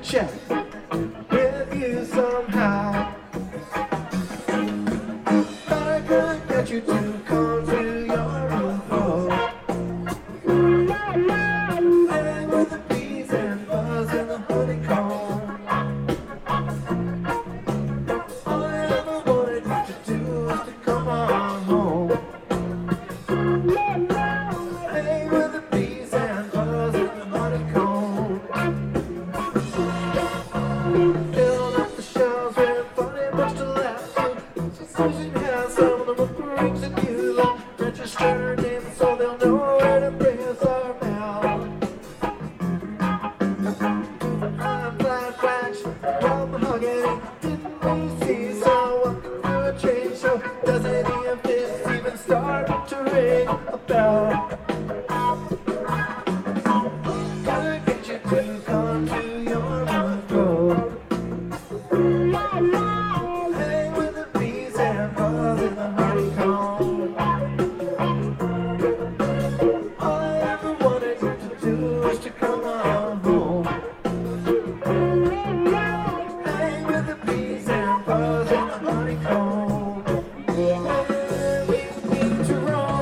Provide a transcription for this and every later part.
check with you somehow. Thought I could get you to come to your room floor. Playing with the bees and buzz and the honeycomb. All I ever wanted you to do was to come on home. Playing with the bees and buzz and the honeycomb. Filled up the shelves with funny much to laugh to. Susan has some of the rings that you love. Register her name so they'll know where to bring us our mail. I'm glad flash from Mahogany. Didn't we see someone through a train show? Does any of this even start to ring a bell? Gotta get you to come to your roof road. Hang with the bees and buzz in the honeycomb. All I ever wanted you to do was to come on home. Hang with the bees and buzz in the honeycomb. And we need to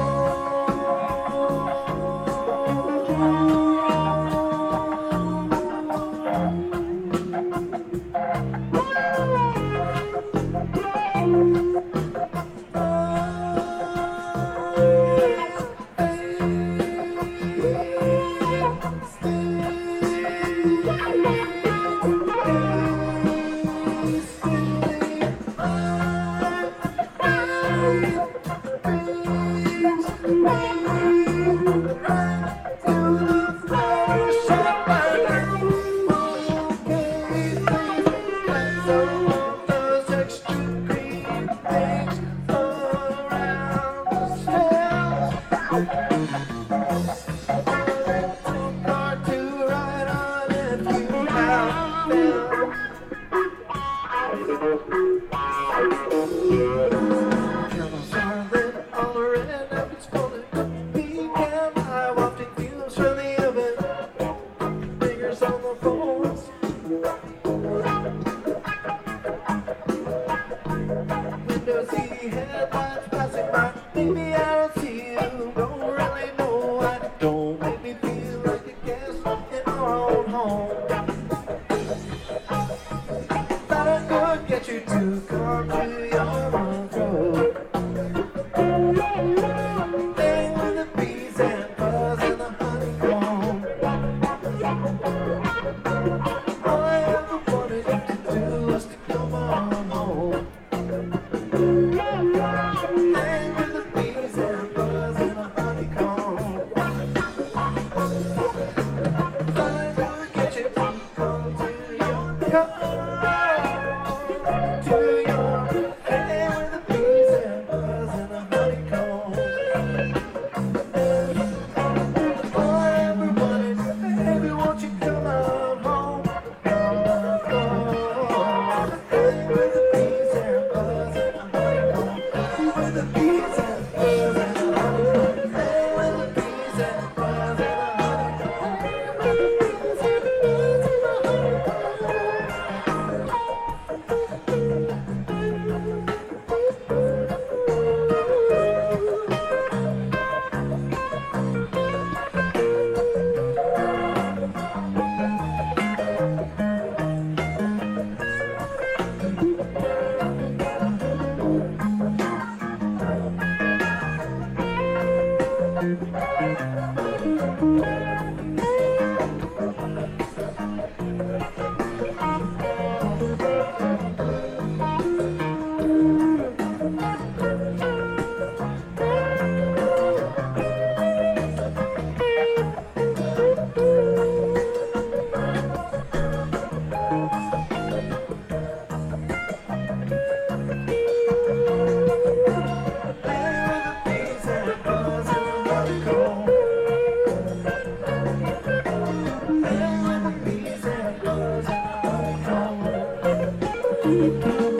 headlights passing by. Maybe I don't see you. Don't really know why. Don't make me feel like a guest in our own home. Thought I could get you to come to your roof road. Hang with the bees and buzz and the honeycomb. All I ever wanted you to do was to come on home. Hang with the bees and buzz and the honeycomb. Thought I could get you to come to your hang with the bees and buzz and the honeycomb. All I ever wanted, baby, won't you come on home? Hang with the bees and buzz and the honeycomb. With the bees and buzz and the honeycomb. Hang with the bees and buzz and the Thank you.